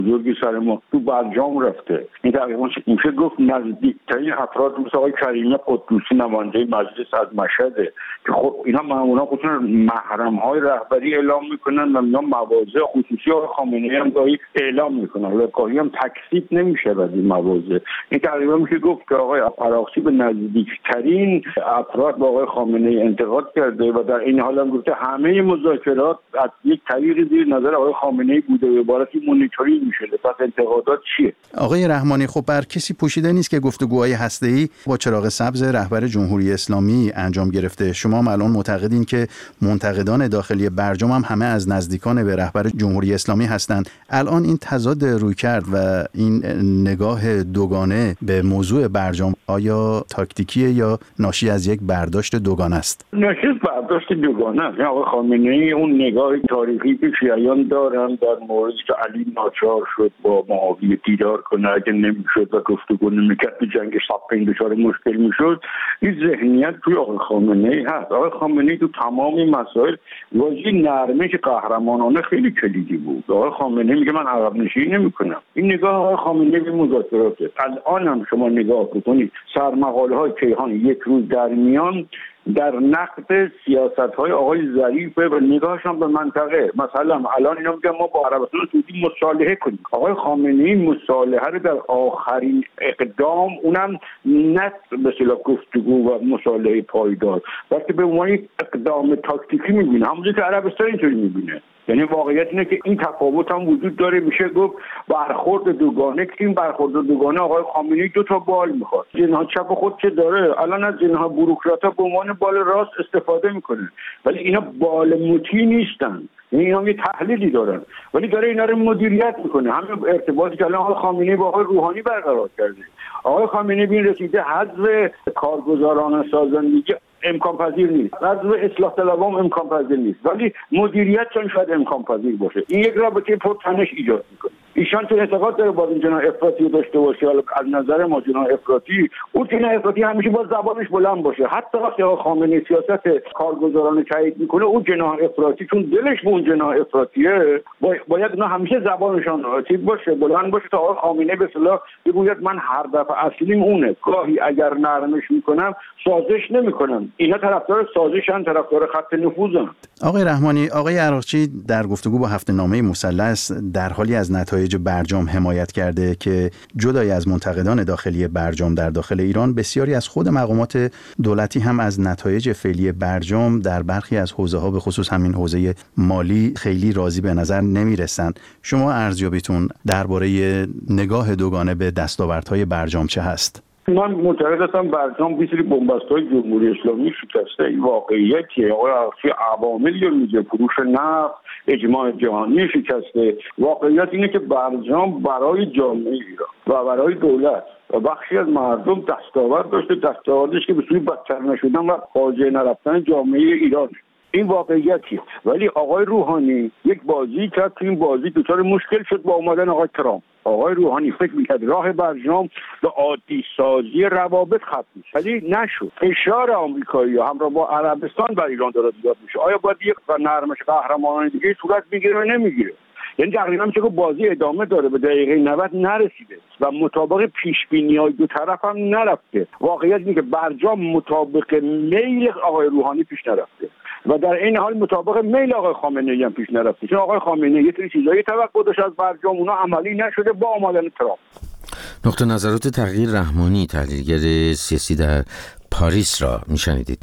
بزرگی سر ما تو برجام رفته. این تقریبا میشه گفت نزدیکترین افراد مثل آقای کریمی قدوسی نماینده مجلس از مشهده که خب اینا معمولا خودشون محرم‌های رهبری اعلام میکنن و اینا مواضع خصوصی آقای خامنه‌ای هم گاهی اعلام میکنن و گاهی هم تکذیب نمیشه از این مواضع. این تقریبا میشه گفت که آقای عراقچی به نزدیکترین افراد با آقای خامنه‌ای انتقاد کرده و در این حال هم گفته همه مذاکرات از یک طریق زیر نظر آقای خامنه‌ای بوده و عبارتی مونیتورینگ میشه. پس انتقادات چیه؟ آقای رحمانی، خب بر کسی پوشیده نیست که گفتگوهای هسته‌ای با چراغ سبز رهبر جمهوری اسلامی انجام گرفته. شما هم الان معتقدین که منتقدان داخلی برجام هم همه از نزدیکان به رهبر جمهوری اسلامی هستند. الان این تضاد رویکرد و این نگاه دوگانه به موضوع برجام آیا تاکتیکیه یا ناشی از یک برداشت دوگانه است؟ ناشی از برداشت دوگانه است. آقای خامنه‌ای اون نگاه تاریخی که شیعیان دارن در موردی که علی ناچار شد با معاویه دیدار کنه، اگه نمیشد و گفتگو نمیکرد تو جنگ صفین دچار مشکل میشد، این ذهنیت توی آقای خامنه‌ای هست. آقای خامنه‌ای تو تمام این مسائل واژه نرمش قهرمانانه خیلی کلیدی بود. آقای خامنه‌ای میگه من عقب نشینی نمیکنم. این نگاه آقای خامنه‌ای به مذاکراته. الان هم شما نگاه بکنید سرمقاله‌های کیهان یک روز در میان در نقد سیاست‌های آقای ظریفه و نگاهشان به منطقه. مثلا الان اینا میگن ما با عربستان سعودی مصالحه کنیم. آقای خامنه‌ای مصالحه رو در آخرین اقدام، اونم نه به اصطلاح گفتگو و مصالحه پایدار، بلکه به عنوان اقدام تاکتیکی می‌بینه، همونجوری که عربستان اینطوری می‌بینه. یعنی واقعیت اینه که این تفاوت هم وجود داره. میشه گفت برخورد دوگانه که این برخورد دوگانه آقای خامنه‌ای دو تا بال میخواد. جناح چپ خود که داره الان از جناح بوروکرات‌ها به عنوان بال راست استفاده میکنه، ولی اینا بال مطیع نیستن. اینا یه تحلیلی دارن ولی داره اینا رو مدیریت میکنه. همین ارتباطی که الان آقای خامنه‌ای با آقای روحانی برقرار کرده. آقای خامنه‌ای به این رسیده حذف کارگزاران سازندگی امکان پذیر نیست، حذف اصلاح طلبان امکان پذیر نیست، ولی مدیریت چون شاید امکان پذیر باشه. این یک رابطه پرتنش ایجاد میکنه. ایشان چون اعتقاد داره باز این جناح افراطی رو داشته باشه، حالا از نظر ما جناح افراطی، اون جناح افراطی همیشه باز زبانش بلند باشه. حتی وقتی آقای خامنه‌ای سیاست کارگزاران تایید میکنه، اون جناح افراطی چون دلش به اون جناح افراطیه باید اونا همیشه زبانشان چیز باشه، بلند باشه تا آقای خامنه‌ای به اصطلاح بگوید من هر دفعه اصلیم اونه، گاهی اگر نرمش میکنم سازش نمیکنم. اینا طرفدار سازشن، طرفدار خط نفوذن. آقای رحمانی، آقای عراقچی در گفتگو با هفته‌نامه مثلث در حالی از نتایج برجام حمایت کرده که جدای از منتقدان داخلی برجام در داخل ایران، بسیاری از خود مقامات دولتی هم از نتایج فعلی برجام در برخی از حوزه‌ها به خصوص همین حوزه مالی خیلی راضی به نظر نمی‌رسند. شما ارزیابیتون درباره نگاه دوگانه به دستاوردهای برجام چه هست؟ من معتقد هستم برجام بیشتری بنبست‌های جمهوری اسلامی شکسته. این واقعیتیه. آقای عراقچی عواملی رو میگه، فروش نفت، اجماع جهانی شکسته. واقعیت اینه که برجام برای جامعه ایران و برای دولت و بخشی از مردم دستاورد داشته، دستاوردش که به سوی بدتر نشدن و فاجعه نرفتن جامعه ایران. این واقعیتیه. ولی آقای روحانی یک بازی کرد که این بازی دچار مشکل شد با اومدن آقای ترامپ. آقای روحانی فکر میکرد راه برجام به عادی سازی روابط ختم میشه، ولی نشد. فشار آمریکایی‌ها همراه با عربستان بر ایران داره زیاد میشه. آیا باید یک نرمش قهرمانانه دیگه صورت بگیره یا نمیگیره؟ یعنی تقریبا میشه که بازی ادامه داره، به دقیقه 90 نرسیده و مطابق پیش‌بینی‌های دو طرف هم نرفته. واقعیت اینه که برجام مطابق میل آقای روحانی پیش نرفته و در این حال مطابق میل آقای خامنه‌ای هم پیش نرفته. چون آقای خامنه‌ای یه سری چیزایی توقع داشت از برجام، اونا عملی نشده با آمدن ترامپ. نقطه نظرات تغییر رحمانی، تحلیلگر سیاسی در پاریس را میشنیدید.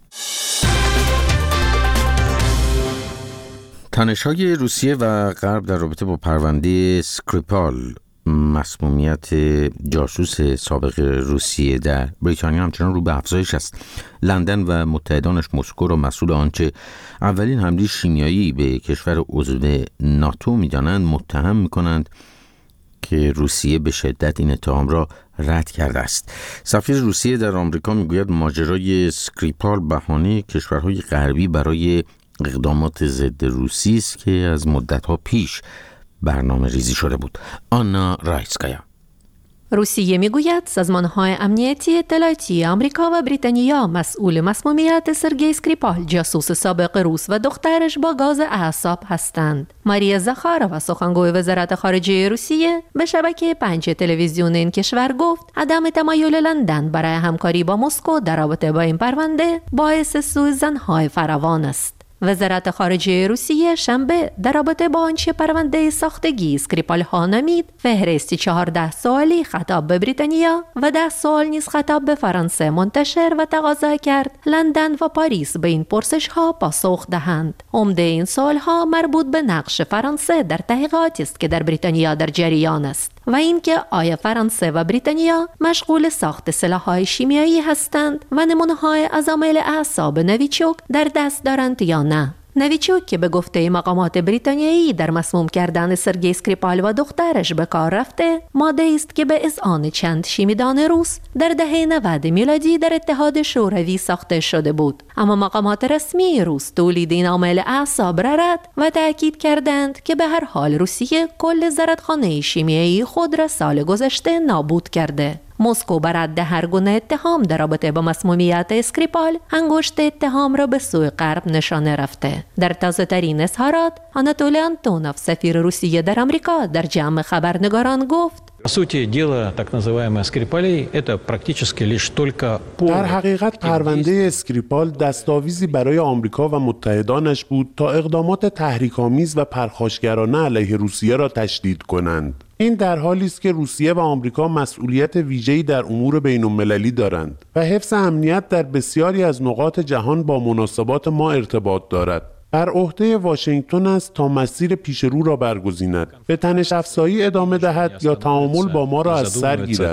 تنش‌های روسیه و غرب در رابطه با پرونده اسکریپال، مسمومیت جاسوس سابق روسیه در بریتانیا، همچنان رو به افزایش است. لندن و متحدانش مسکو را مسئول آنچه اولین حمله شیمیایی به کشور عضو ناتو می‌دانند متهم می‌کنند که روسیه به شدت این اتهام را رد کرده است. سفیر روسیه در آمریکا میگوید ماجرای اسکریپال بهانه کشورهای غربی برای اقدامات ضد روسیه است که از مدت‌ها پیش برنامه ریزی شده بود. آنا رایسکایا. روسیه میگوید سازمان‌های امنیتی اطلاعاتی آمریکا و بریتانیا مسئول مسمومیت سرگئی اسکریپال جاسوس سابق روس و دخترش با گاز اعصاب هستند. ماریا زاخارova سخنگوی وزارت خارجه روسیه به شبکه 5 تلویزیون این کشور گفت عدم تمایل لندن برای همکاری با مسکو در رابطه با این پرونده باعث سوء ظن‌های فراوان است. وزارت خارجه روسیه شنبه در رابطه با آنچه پرونده ساختگی اسکریپال ها نامید فهرستی 14 سوالی خطاب به بریتانیا و 10 سوال نیز خطاب به فرانسه منتشر و تقاضا کرد لندن و پاریس به این پرسش ها پاسخ دهند. عمده این سوال ها مربوط به نقش فرانسه در تحقیقاتی است که در بریتانیا در جریان است و اینکه آیا فرانسه و بریتانیا مشغول ساخت سلاح‌های شیمیایی هستند و نمونه‌های عوامل اعصاب نویچوک در دست دارند یا نه. نویچوک که به گفته مقامات بریتانیایی در مسموم کردن سرگئی اسکریپال و دخترش به کار رفته، ماده است که به اذعان چند شیمیدان روس در دهه 90 میلادی در اتحاد شوروی ساخته شده بود. اما مقامات رسمی روس تولید این عامل اعصاب را رد و تأکید کردند که به هر حال روسیه کل زرادخانه شیمیایی خود را سال گذشته نابود کرده. مسکو بر رد هر گونه اتهام در رابطه با مسمومیت اسکریپال انگشت اتهام را به سوی غرب نشانه رفته. در تازه‌ترین اظهارات آناتولی آنتونوف سفیر روسیه در آمریکا در جمع خبرنگاران گفت در حقیقت پرونده اسکریپال دستاویزی برای آمریکا و متحدانش بود تا اقدامات تحریک‌آمیز و پرخاشگرانه علیه روسیه را تشدید کنند. این در حالی است که روسیه و آمریکا مسئولیت ویژه‌ای در امور بین‌المللی دارند و حفظ امنیت در بسیاری از نقاط جهان با مناسبات ما ارتباط دارد. بر عهده واشنگتن است تا مسیر پیشرو را برگزیند، به تنش افزایی ادامه دهد یا تعامل با ما را از سر گیرد.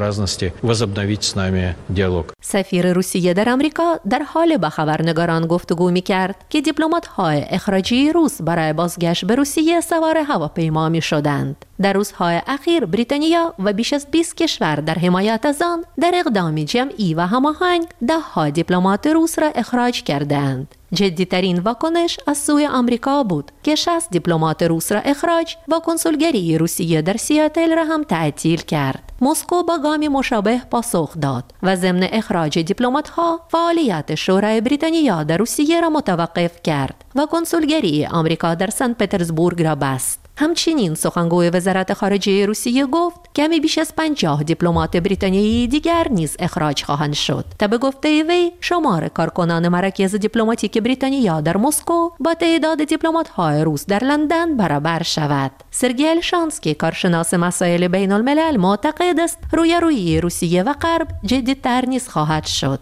سفیر روسیه در آمریکا در حال با خبرنگاران گفتگو می‌کرد که دیپلمات‌های اخراجی روس برای بازگشت به روسیه سوار هواپیما می‌شدند. در روزهای اخیر بریتانیا و بیش از 20 کشور در حمایت از آن در اقدامی جمعی و هماهنگ ده‌ها دیپلمات روس را اخراج کردند. جدی‌ترین واکنش از سوی آمریکا بود که 60 دیپلمات روس را اخراج و کنسولگری روسیه در سیاتل را هم تعطیل کرد. مسکو با گامی مشابه پاسخ داد و ضمن اخراج دیپلمات‌ها فعالیت شورای بریتانیا در روسیه را متوقف کرد و کنسولگری آمریکا در سن پترزبورگ را بست. همچنین سخنگوی وزارت خارجه روسیه گفت کمی بیش از 50 دیپلمات بریتانیایی دیگر نیز اخراج خواهند شد تا به گفته وی شمار کارکنان مراکز دیپلماتیک بریتانیا در مسکو با تعداد دیپلمات‌های روس در لندن برابر شود. سرگئی الشانسکی کارشناس مسائل بین الملل معتقد است رویارویی روسیه و غرب جدی‌تر نیز خواهد شد.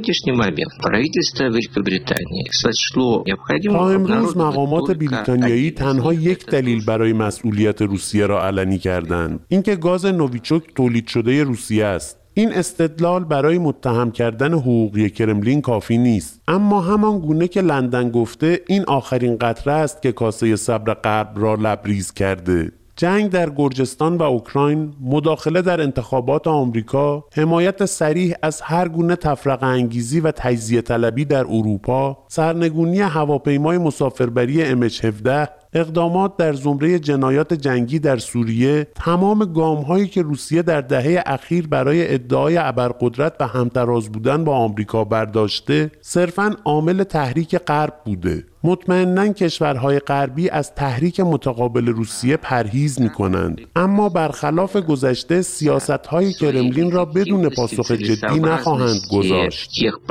تا امروز مقامات بریتانیایی تنها یک دلیل برای مسئولیت روسیه را علنی کردند، اینکه گاز نویچوک تولید شده روسیه است. این استدلال برای متهم کردن حقوقی کرملین کافی نیست، اما همان گونه که لندن گفته این آخرین قطره است که کاسه صبر غرب را لبریز کرده. جنگ در گرجستان و اوکراین، مداخله در انتخابات آمریکا، حمایت صریح از هر گونه تفرقه انگیزی و تجزیه طلبی در اروپا، سرنگونی هواپیمای مسافربری MH17، اقدامات در زمره جنایات جنگی در سوریه، تمام گام‌هایی که روسیه در دهه اخیر برای ادعای ابرقدرت و همتراز بودن با آمریکا برداشته، صرفاً عامل تحریک غرب بوده. مطمئناً کشورهای غربی از تحریک متقابل روسیه پرهیز می‌کنند، اما برخلاف گذشته سیاست‌های کرملین را بدون پاسخ جدی نخواهند گذاشت.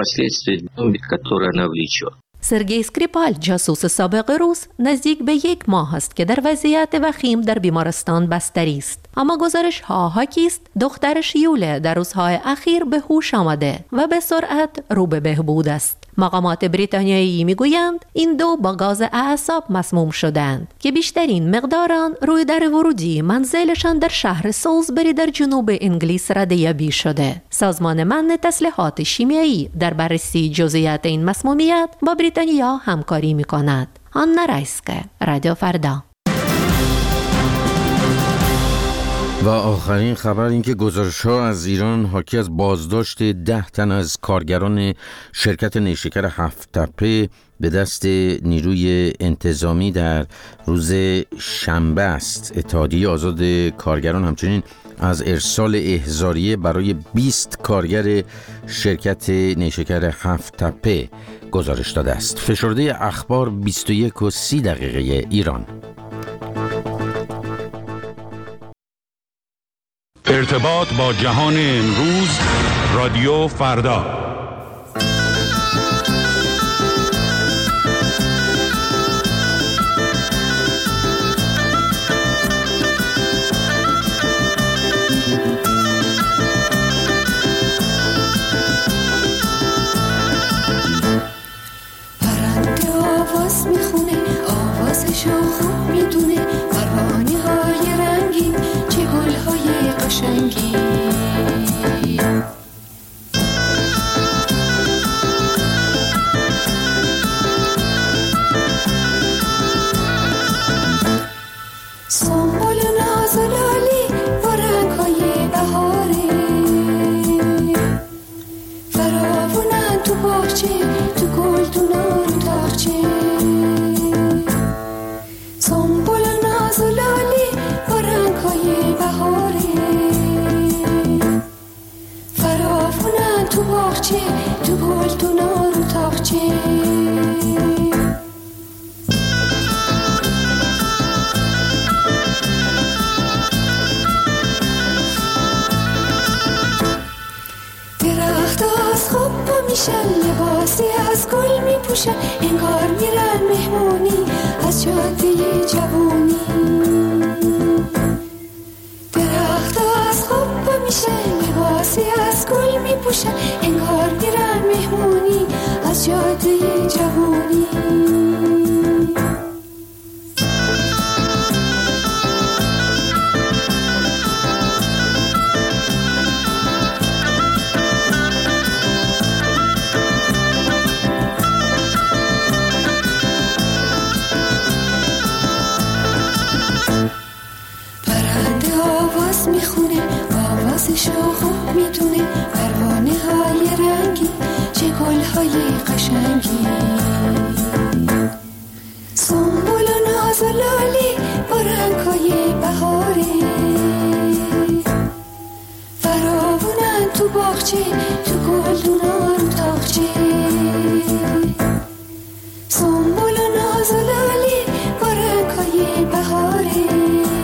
سرگئی اسکریپال جاسوس سابق روس نزدیک به 1 ماه است که در وضعیت وخیم در بیمارستان بستری است. اما گزارش ها حاکی است دخترش یوله در روزهای اخیر به هوش آمده و به سرعت رو به بهبود است. مقامات بریتانیایی میگویند این دو با گاز اعصاب مسموم شدند که بیشترین مقدار آن روی در ورودی منزلشان در شهر سولزبری در جنوب انگلیس ردیابی شده. سازمان منع تسلیحات شیمیایی در بررسی جزئیات این مسمومیت با بریتانیا همکاری میکند. آنا رایسکه، رادیو فردا. و آخرین خبر این که گزارش‌ها از ایران حاکی از بازداشت 10 تن از کارگران شرکت نیشکر 7 تپه به دست نیروی انتظامی در روز شنبه است. اتحادیه آزاد کارگران همچنین از ارسال احضاریه برای 20 کارگر شرکت نیشکر هفت تپه گزارش داده است. فشرده اخبار 21:30 ایران. ارتباط با جهان امروز، رادیو فردا. پرنده آواز میخونه، آوازشو خوب میدونه، پروانه های رنگین، چه گل های قشنگی. سنبل و ناز و لالی با رنگ های بهاره، فراوونن تو باغچه، تو گلدونا رو تاقچه. سنبل و ناز و لالی با رنگ های بهاره، فراوونن تو باغچه، تو گلدونا رو تاقچه. میشن لباسی از گل میپوشن، انگار میرن مهمونی از جاده جوانی. درخت از خوب میشن لباسی از گل میپوشن، انگار میرن مهمونی از جاده جوانی. میخونه، آوازشو خوب میدونه، پروانه های رنگی، چه گل های قشنگی. سنبل و ناز و لالی با رنگ های بهاره، فراوونن تو باغچه، تو گلدونا رو تاقچه. سنبل و ناز و لالی با رنگ های بهاره،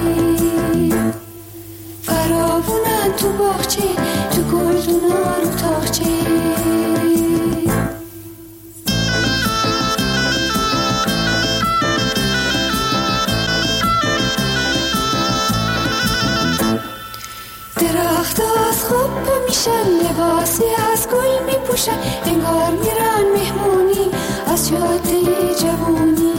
فراوونن تو باغچه، تو گلدونا رو تاقچه. درخت از خوب میشن لباسی از گل میپوشن، انگار میرن مهمونی از جاده جوانی.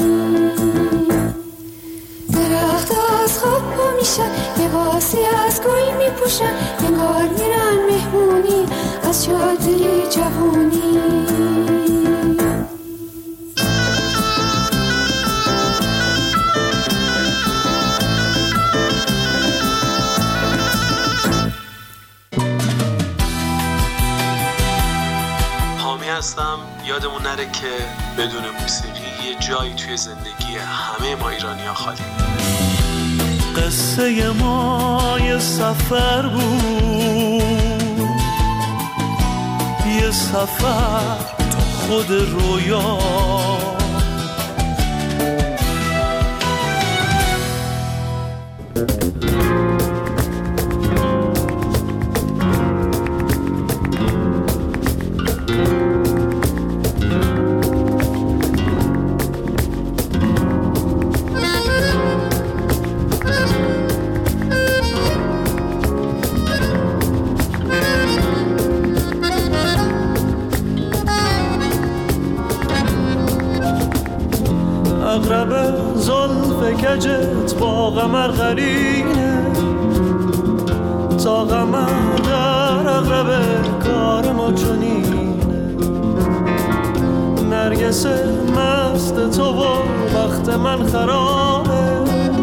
درخت از خوب میشن لباسی از گل میپوشن، انگار میرن مهمونی از جاده جوانی. حامی هستم. یادمون نره که بدون موسیقی یه جایی توی زندگی همه ما ایرانی‌ها خالی. قصه ما یه سفر بود، یه سفر تو خود رویا. اقرب زلف کجت با قمر قرینه، تا قمر در اقرب کار ما چنینه. نرگس مست تو و بخت من خرابه،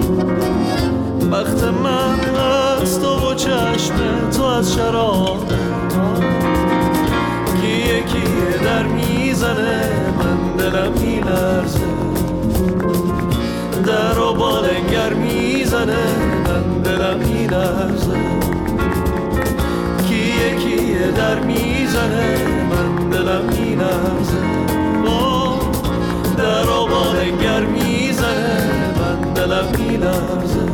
بخت من از تو و چشم تو از شرابه. کیه کیه در میزنه من دلم میلرزه، در و بالنگر میزنه، من دلم میلرزه، کیه کیه در میزنه، من دلم میلرزه، در و بالنگر میزنه، من دلم میلرزه.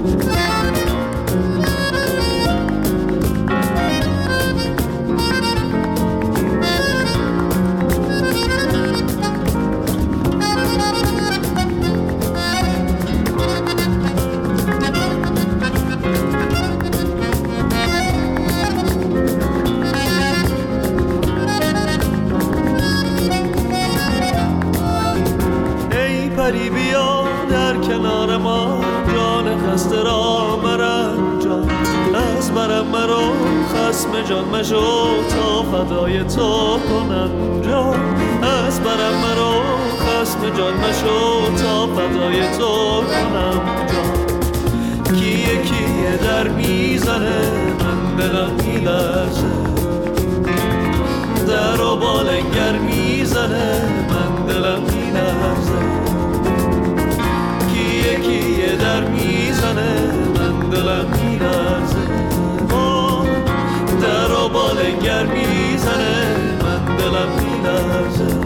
پری بیا در کنار ما، جان خسته را مرنجان، از برم مرو خسم جان مشو، تا فدای تو کنم جان، از برم مرو خسم جان مشو، تا فدای تو کنم جان، کیه کیه در میزنه، من دلم میلرزه، در و بالنگر میزنه، من دلم میلرزه، کیه در میزنه، من دلم میلرزه، در و بالنگر میزنه، من دلم میلرزه.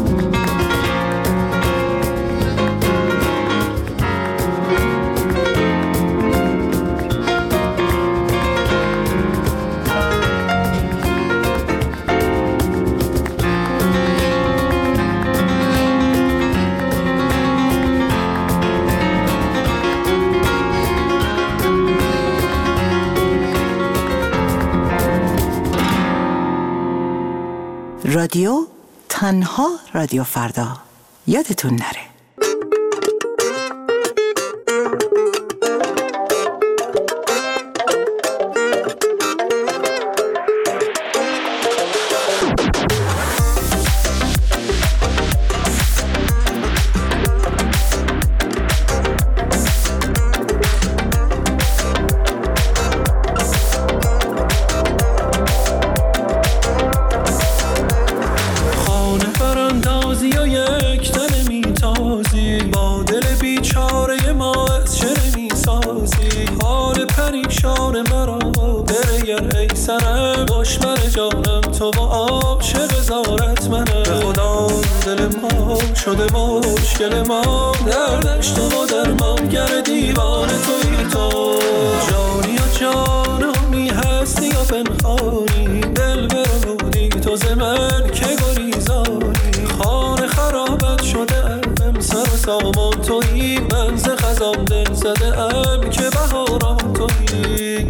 رادیو تنها رادیو فردا، یادتون نره. شده مشکل ما، دردش تو و درمانگر دیوانه توی تو، جانی و جانمی هستی و پنهانی، دل برمودی تو زمن که گریزانی، خانه خرابت شده ام، سر و سامان توی، من ز خزان دل زده ام که بهاران توی،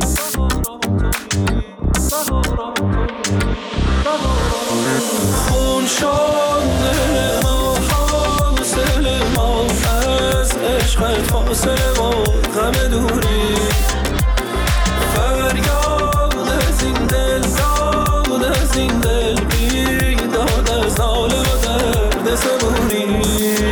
خون شد دل ما، حاصل ما از عشقت، فاصله و غم دوری، فریاد از این دل، داد از این دل، بیداد از ظالم و درد صبوری.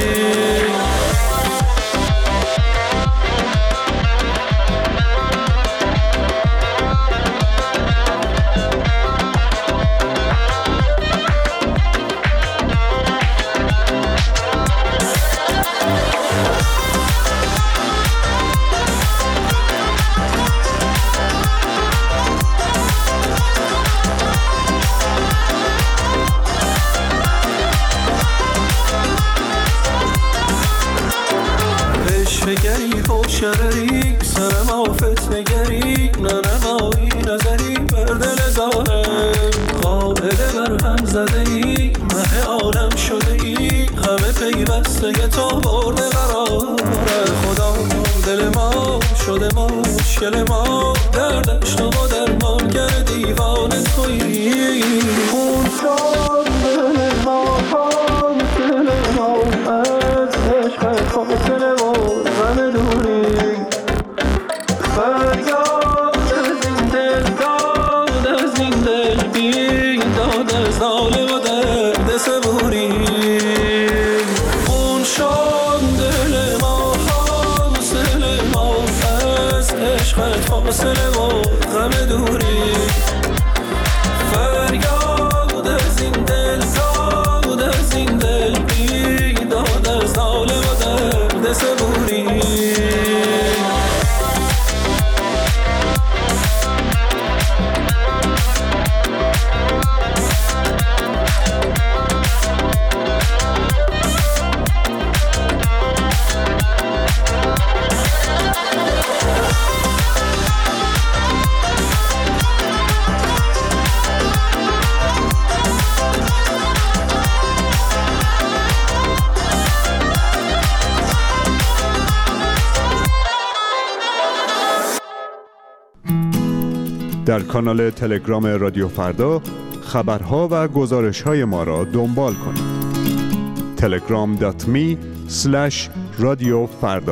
شرری سرم آفت نگری، ننمایی نظری بر دل ظالم، قاعده بر هم زده ای، مه عالم شده ای، همه پیوسته تو برده قرار خدا، دل ما شده مشکل ما، دردش تو و درمانگر دیوانه تویی، خون شد دل ما، حاصل ما از عشقت، فاصله و غم دوری، فریاد از این دل، داد از این دل، بیداد از ظالم و درد صبوری، خون شد دل ما، حاصل ما از عشقت، فاصله و غم دوری، فریاد از این دل، داد از این دل، آسمونی. در کانال تلگرام رادیو فردا خبرها و گزارش‌های ما را دنبال کنید. telegram.me/رادیوفردا.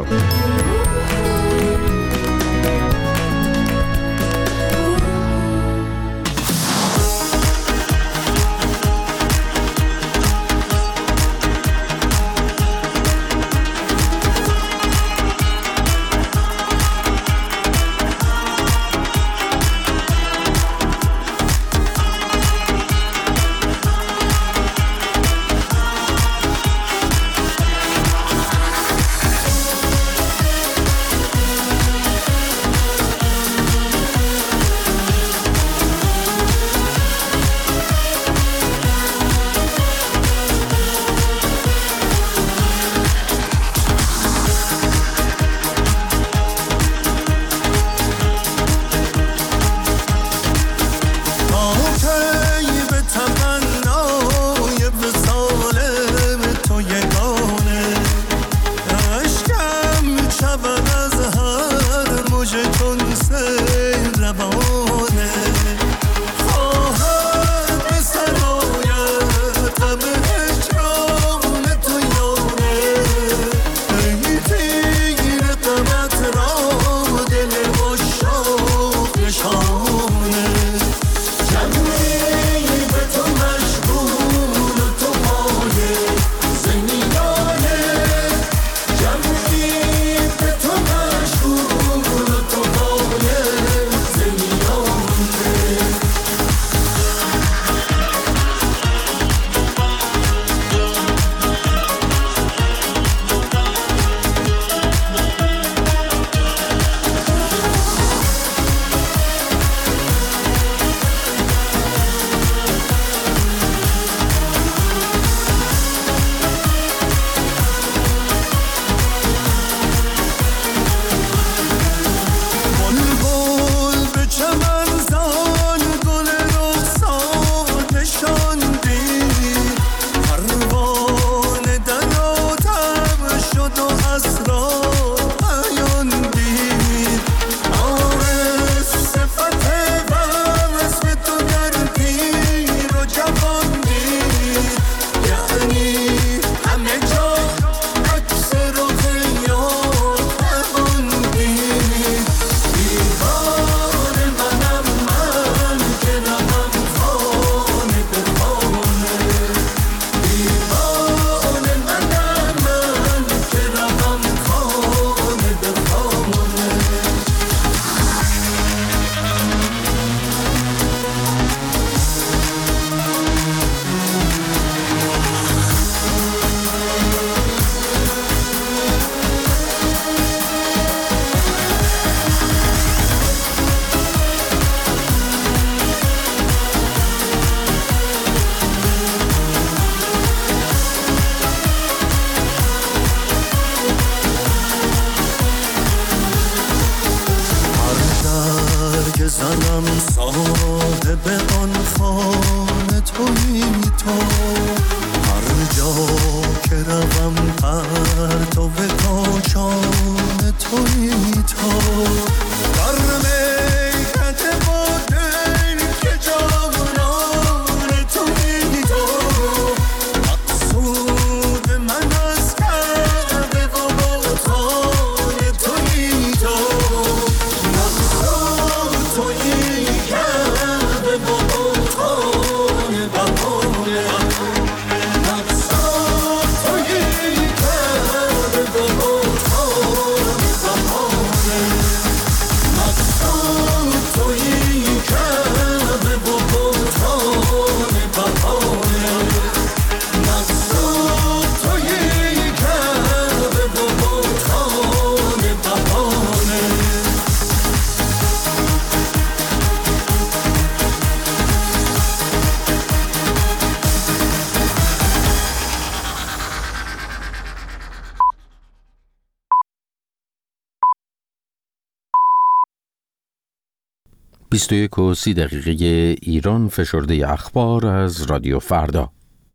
21:30 ایران، فشرده اخبار از رادیو فردا.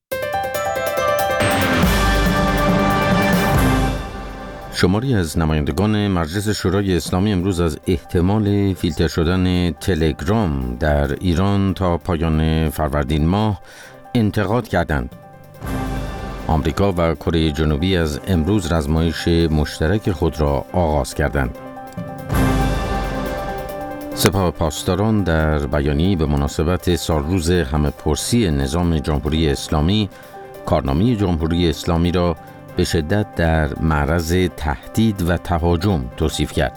شماری از نمایندگان مجلس شورای اسلامی امروز از احتمال فیلتر شدن تلگرام در ایران تا پایان فروردین ماه انتقاد کردند. آمریکا و کره جنوبی از امروز رزمایش مشترک خود را آغاز کردند. سپاه پاسداران در بیانیه‌ای به مناسبت سالروز همه‌پرسی نظام جمهوری اسلامی، کارنامه جمهوری اسلامی را به شدت در معرض تهدید و تهاجم توصیف کرد.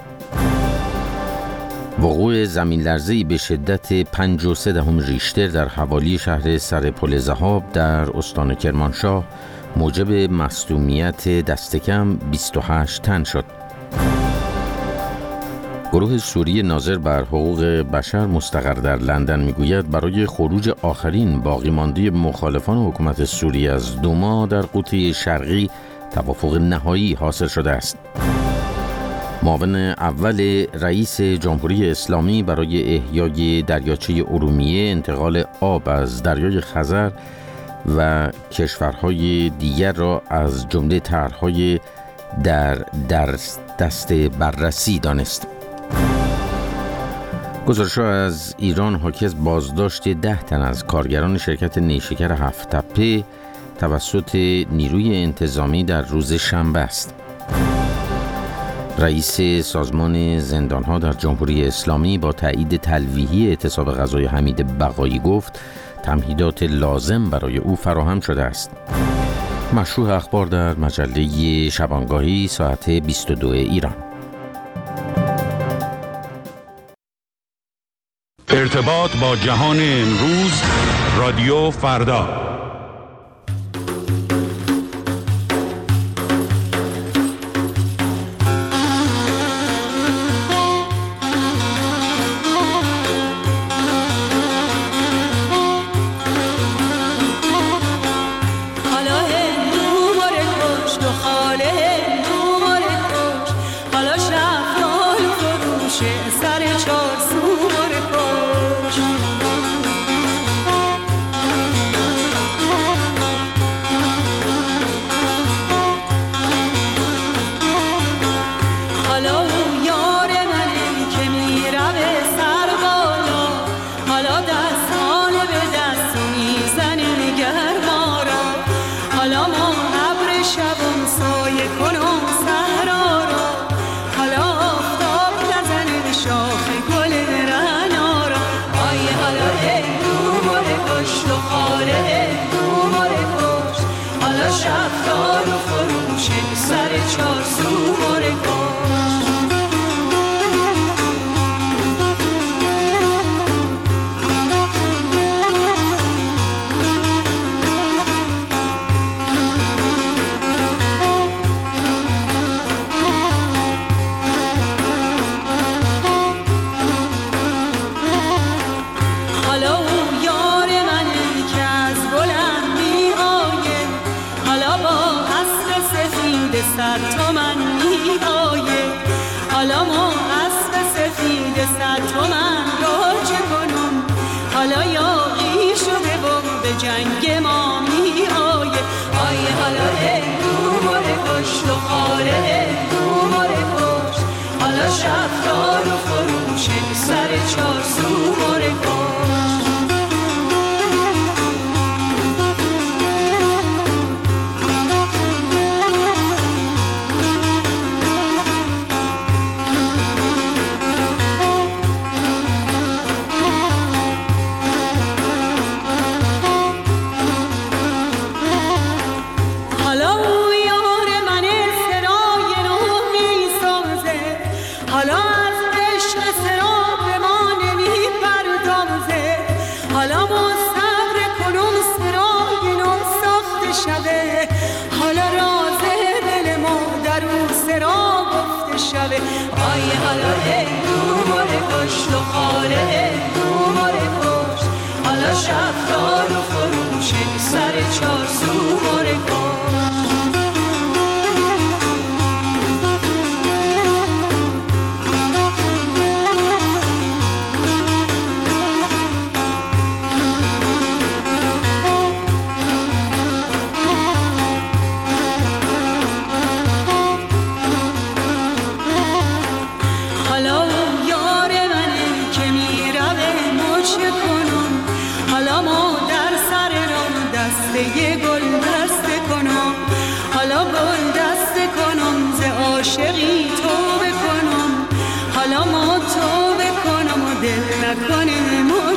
وقوع زمین‌لرزه‌ای به شدت 5.3 ریشتر در حوالی شهر سرپل ذهاب در استان کرمانشاه موجب مصدومیت دست کم 28 تن شد. گروه سوری ناظر بر حقوق بشر مستقر در لندن میگوید برای خروج آخرین باقی مانده مخالفان حکومت سوریه از دوما در قوطه شرقی توافق نهایی حاصل شده است. معاون اول رئیس جمهوری اسلامی برای احیای دریاچه ارومیه، انتقال آب از دریای خزر و کشورهای دیگر را از جمله طرح‌های در دست بررسی دانست. گزارش‌ها از ایران حاکی از بازداشت 10 تن از کارگران شرکت نیشکر هفت‌تپه توسط نیروی انتظامی در روز شنبه است. رئیس سازمان زندان‌ها در جمهوری اسلامی با تایید تلویحی اعتصاب غذای حمید بقایی گفت تمهیدات لازم برای او فراهم شده است. مشروع اخبار در مجله شبانگاهی ساعت 22 ایران. ارتباط با جهان امروز، رادیو فردا.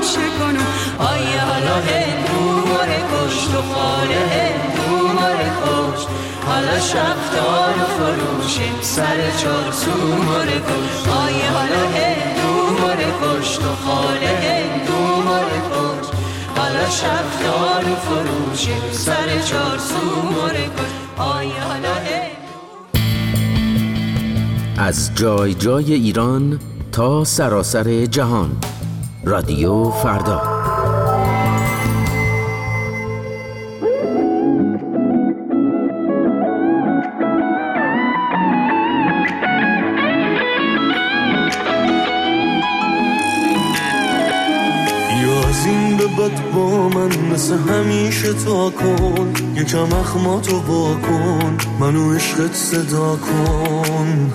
فراموش کنم آیه حالا هندو ماره کشت و خاله هندو ماره کشت حالا شفتار و فروشیم سر چارسو ماره کشت آیه حالا هندو ماره کشت و خاله هندو ماره کشت حالا شفتار و فروشیم سر چارسو ماره کشت آیه حالا هندو. از جای جای ایران تا سراسر جهان، رادیو فردا. بعد با من مثل همیشه تا کن یکم اخماتو با کن منو عشقت صدا کن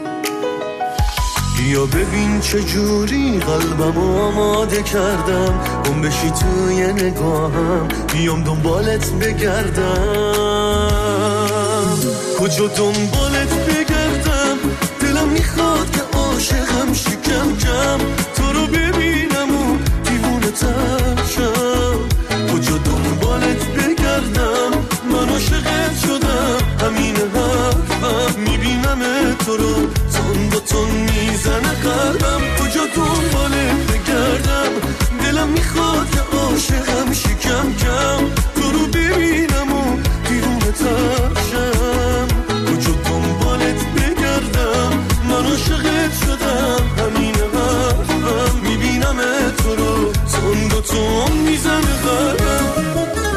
بیا ببین چجوری قلبمو آماده کردم گم بشی توی نگاهم بیام دنبالت بگردم کجا دنبالت بگردم دلم میخواد که عاشقم شکم کم تو رو ببینم و دیوونه ترشم کجا دنبالت بگردم من عاشقت شدم همین حرفم میبینم تو رو تون با تون میزنه قلبم کجا دنبالت بگردم دلم میخواد که عاشقم شکم کم تو رو ببینم و دیوونه ترشم کجا دنبالت بگردم من عاشقت شدم همین حرفم میبینم تو رو تون با تون میزنه قلبم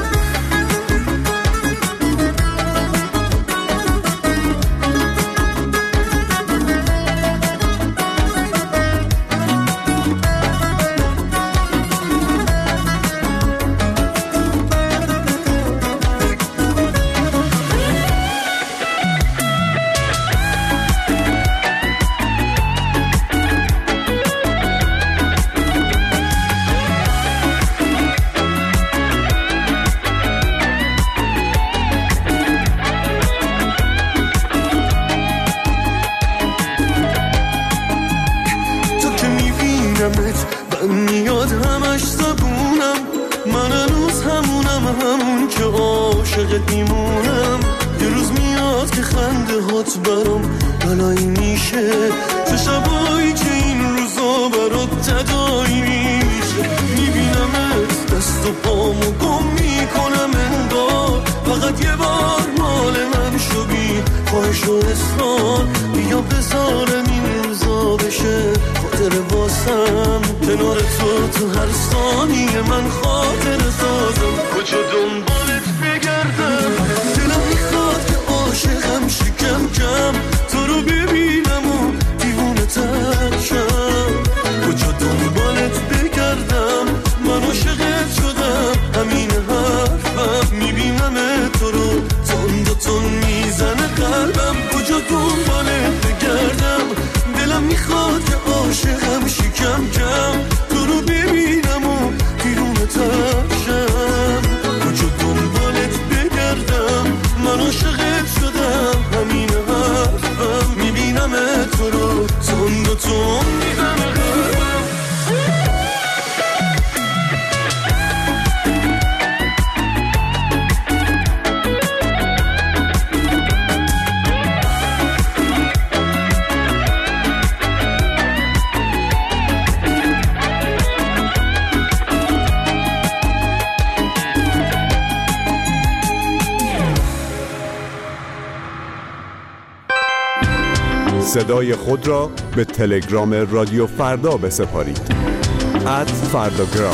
صدای خود را به تلگرام رادیو فردا بسپارید @فرداگرام.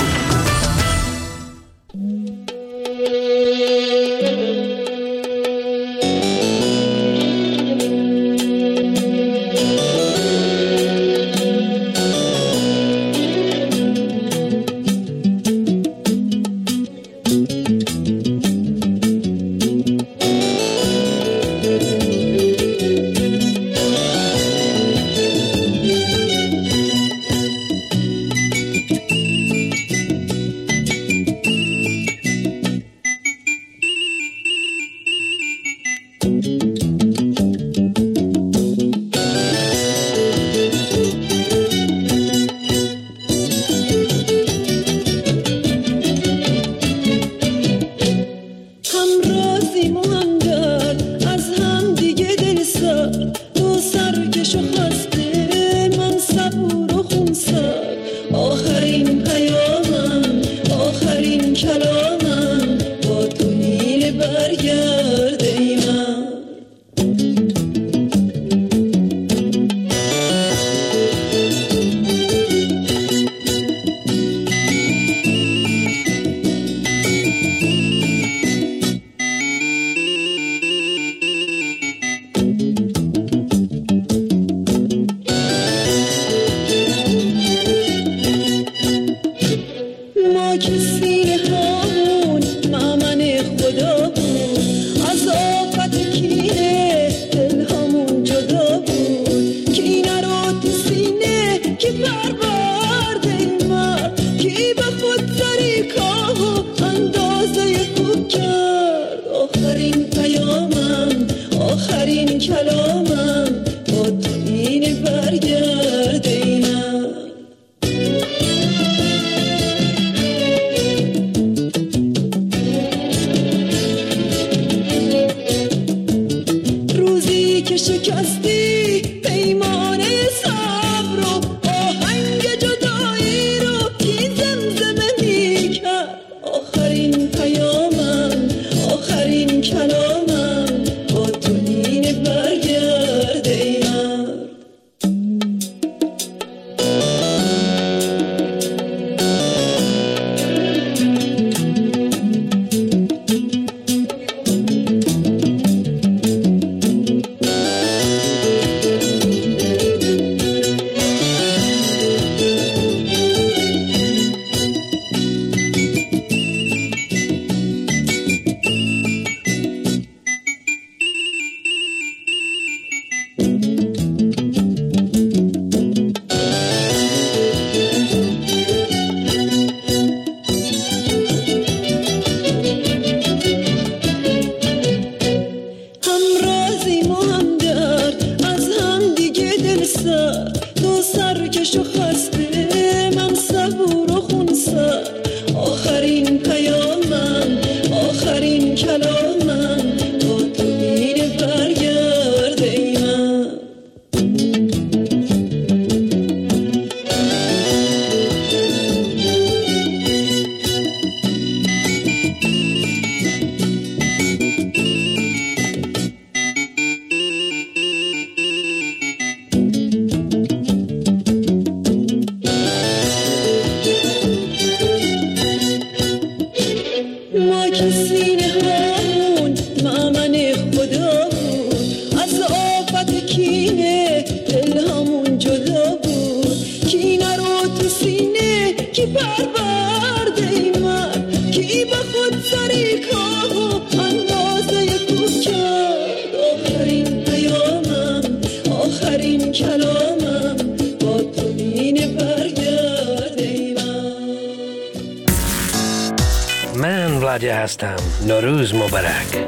نادیا هستم. نوروز مبارک.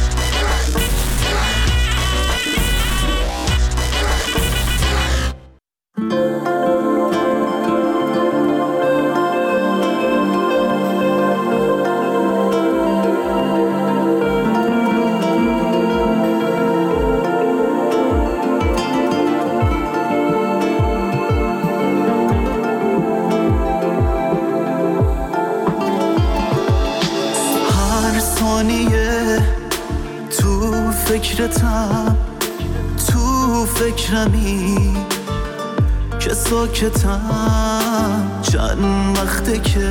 تو فکرمی که ساکتم، چند وقته که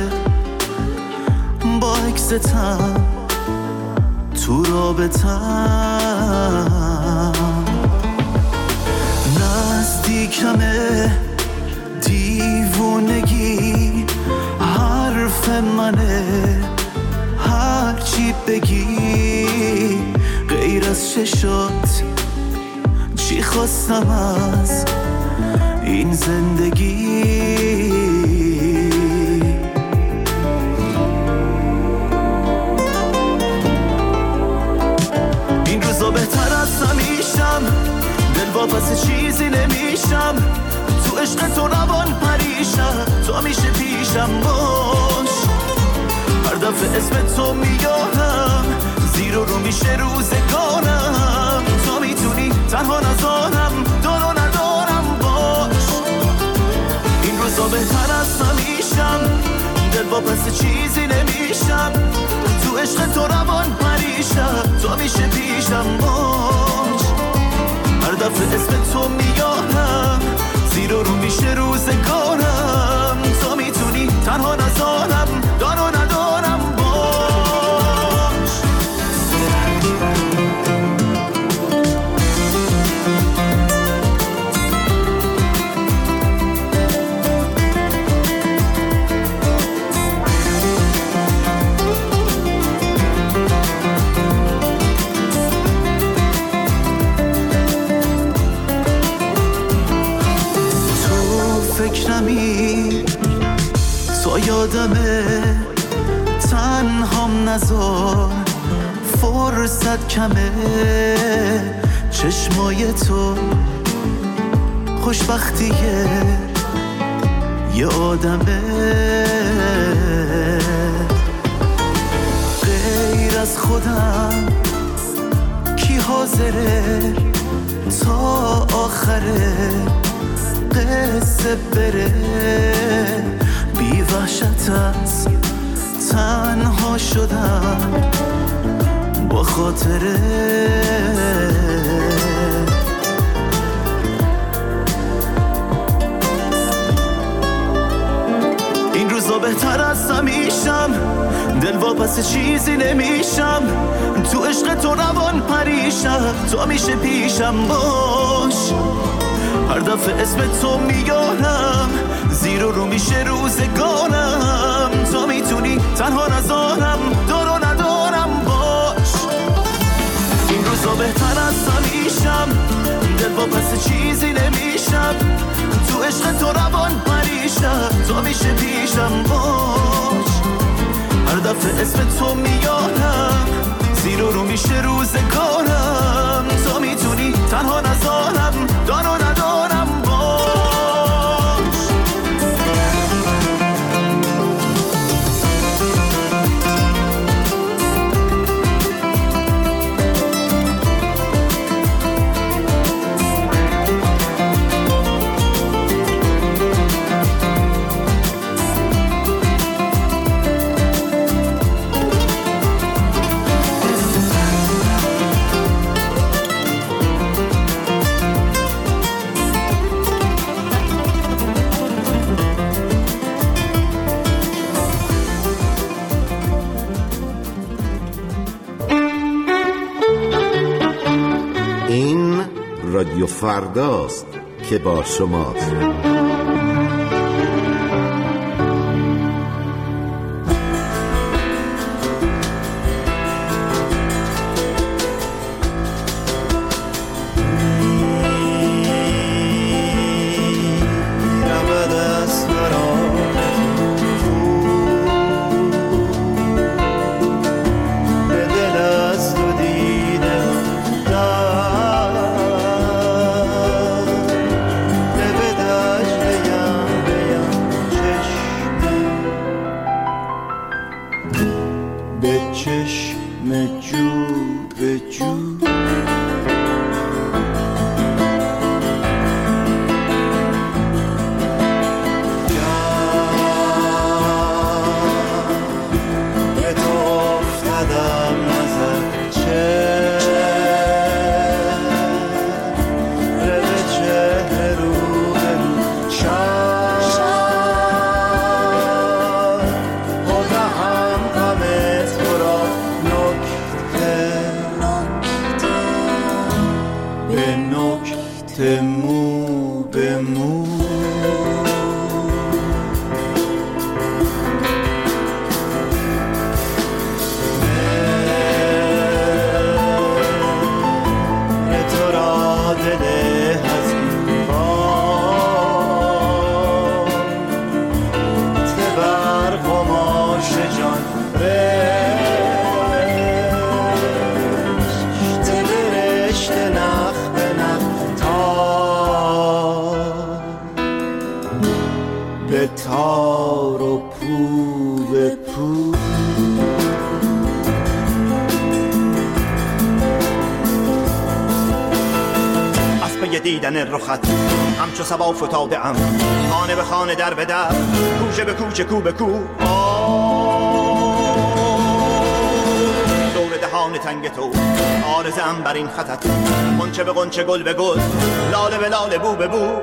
با عکستم تو رابطم، نزدیکمه دیوونگی حرف منه، هرچی بگی غیر از چشات چی خواستم از این زندگی. این روزا بهتر از همیشم، دل واپس چیزی نمیشم، تو عشق تو روان پریشم، تو همیشه پیشم باش، هر دفعه اسم تو میارم زیر و رو میشه روزگارم، تو میتونی تنها نذارم، دارو ندارم باش. این روزا بهتر از همیشم، دل واپس چیزی نمیشم، تو عشق تو روان پریشم، تو میشه پیشم باش، هر دفعه اسم تو میارم زیر و رو میشه روزگارم، تو میتونی تنها نذارم، دارو ندارم باش. فکرمی تا یادمه تنهام نذار، فرصت کمه، چشمای تو خوشبختیه یه آدمه، غیر از خودم کی حاضره تا آخره قصه بره، بی وحشت از تنها شدم با خاطره. این روزا بهتر از همیشم، دل واپس چیزی نمیشم، تو عشق تو روان پریشم، تو میشه پیشم باش، هر دفعه اسم تو میارم زیر و رو میشه روزگارم، تو میتونی تنها نذارم، دارو ندارم باش. این روزا بهتر از همیشم، دل واپس چیزی نمیشم، تو عشق تو روان پریشم، تو میشه پیشم باش، هر دفعه اسم تو میارم زیر و رو میشه روزگارم، تو میتونی تنها نذارم، دارو ندارم باش. رادیو فرداست که با شماست. تار و پو به پو. از پی دیدن رخت همچو صبا فتاده ام، خانه به خانه در به در، کوچه به کوچه کو به کو. دور دهان تنگ تو آرزه ام بر این خطت، غنچه به غنچه گل به گل، لاله به لاله بو به بو.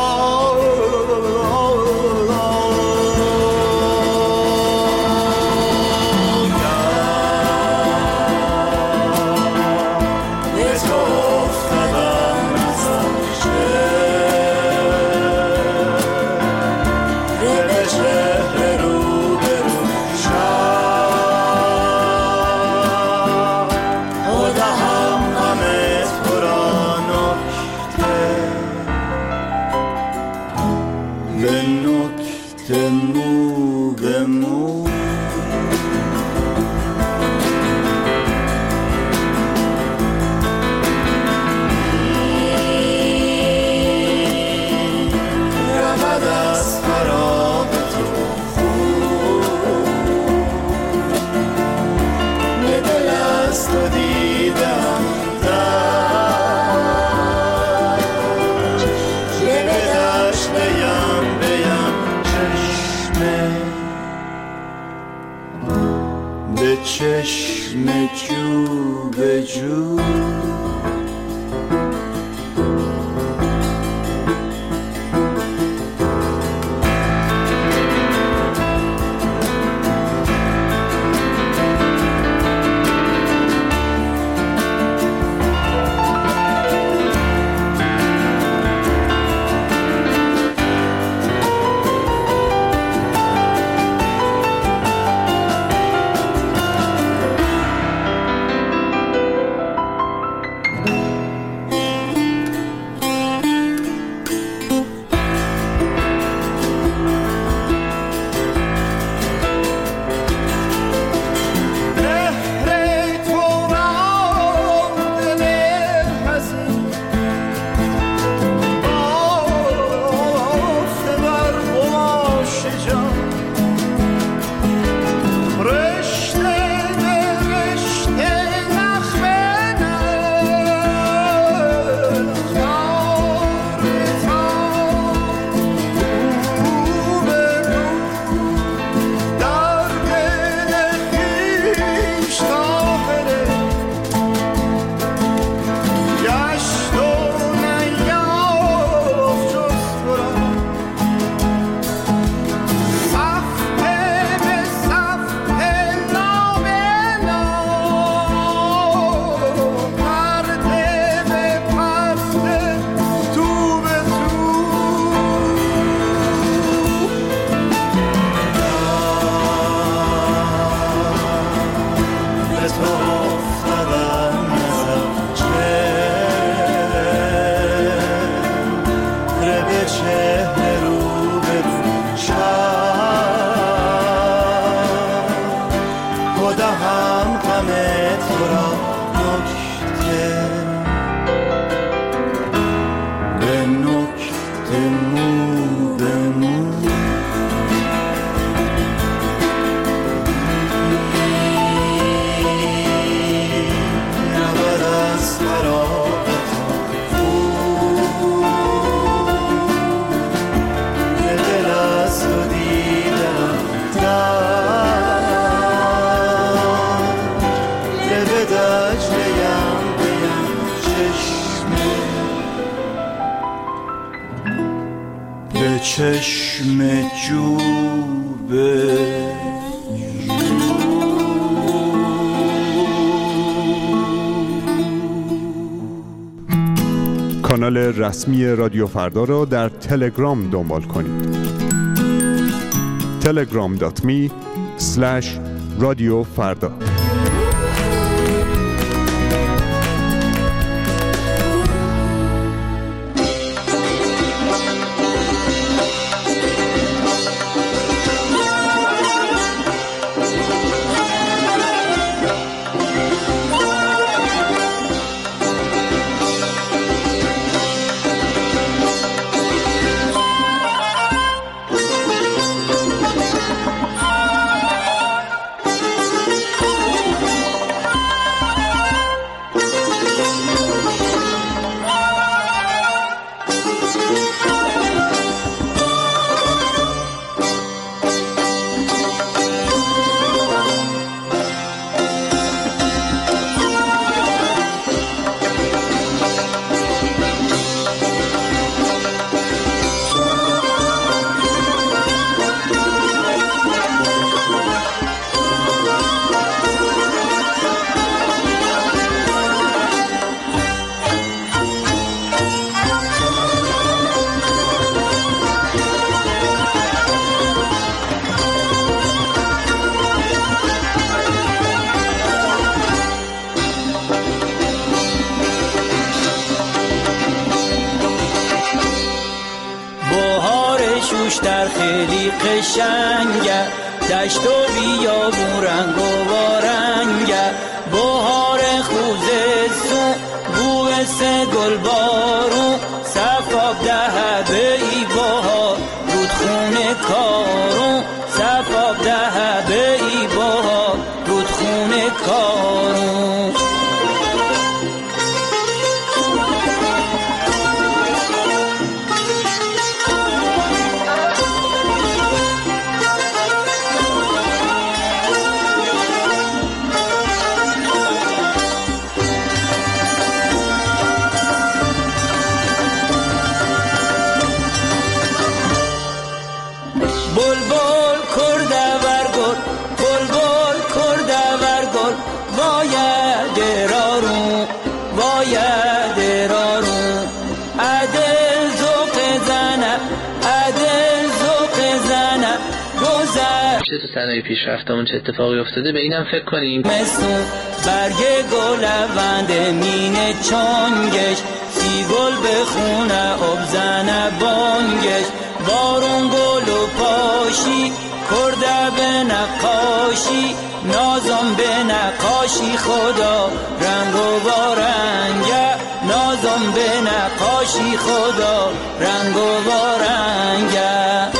چشم جو به جو. چشم جو به کانال رسمی رادیو فردا را در تلگرام دنبال کنید. telegram.me/رادیوفردا. قشنگه دشت و بیابون رنگ و بارنگه بهار خوزستون بوی سه گل بارون صفاب ده به ای بهار رودخونه کارون صفاب ده به ای بهار رودخونه کارون تو صنایع پیشرفتمون چه اتفاقی افتاده به اینم فکر کنیم. مستون برگ گل لوند مینه چانگش سی گل بخونه اب زنه بانگش بارون گل و پاشی کرده به نقاشی نازم به نقاشی خدا رنگ و بارنگه نازم به نقاشی خدا رنگ و بارنگه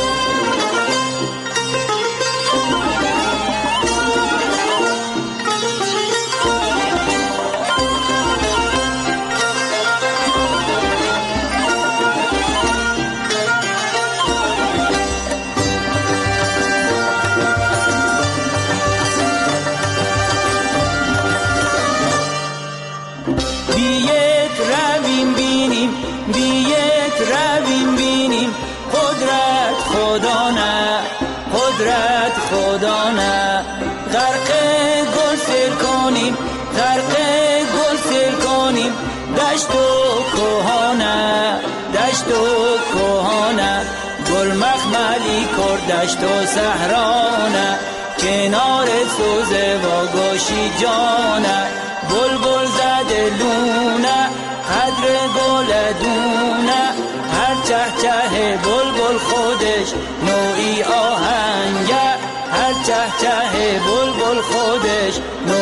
خدا نه غرق گل سر کنیم غرق گل سر کنیم دشت و کوهانه دشت و کوهانه گل مخملی کرد دشت و صحرانه کنار سوزه و گوشی جانه بلبل زده لونه قدر گل دونه هر چه چه بلبل خودش نوعی آهنگه هر چه چه بلبل خودش